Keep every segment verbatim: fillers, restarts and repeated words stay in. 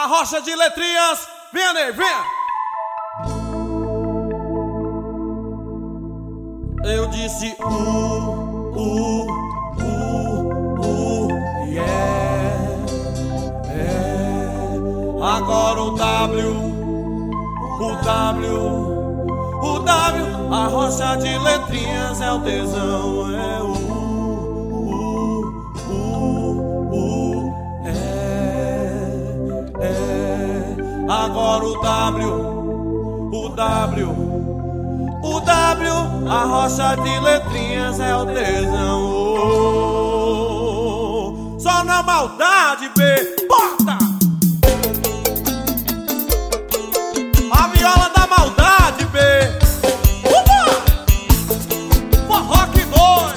A rocha de letrinhas, venha, Ney, venha. Eu disse uh, uh, uh, uh, yeah, é. Agora o W, o W, o W, a rocha de letrinhas é o tesão, é o agora o W, o W, o W, a rocha de letrinhas é o tesão. Oh, só na maldade, B, bota! A viola da maldade, B. Uma! Forró que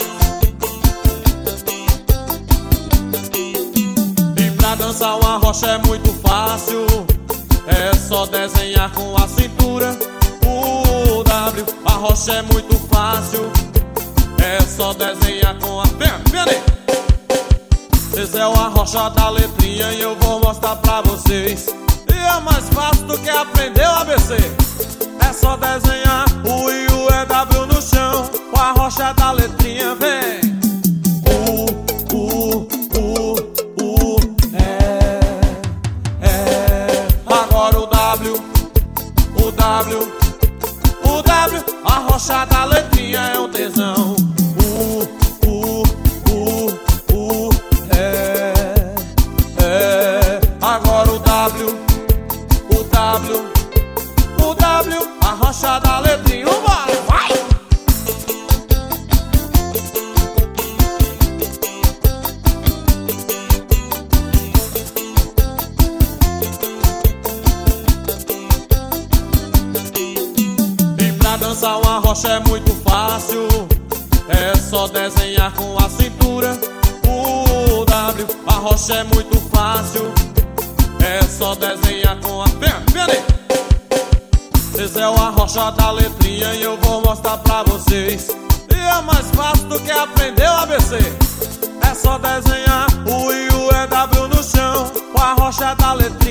dois. E pra dançar uma rocha é muito fácil. É só desenhar com a cintura o W, a rocha é muito fácil. É só desenhar com a... Vem, vem ali. Esse é a rocha da letrinha e eu vou mostrar pra vocês. E é mais fácil do que aprender o A B C. É só desenhar o I, o E, W no chão com a rocha da letrinha, vem. O W, o W, a rocha da letrinha é um tesão. U, U, U, U, é, é. Agora o W, o W, o W, a rocha da letrinha. Vambora, vai! Pra dançar uma rocha é muito fácil. É só desenhar com a cintura o W, a rocha é muito fácil. É só desenhar com a... Vem, vem ali. Esse é a rocha da letrinha e eu vou mostrar pra vocês. E é mais fácil do que aprender o A B C. É só desenhar o I, o E, W no chão com a rocha da letrinha.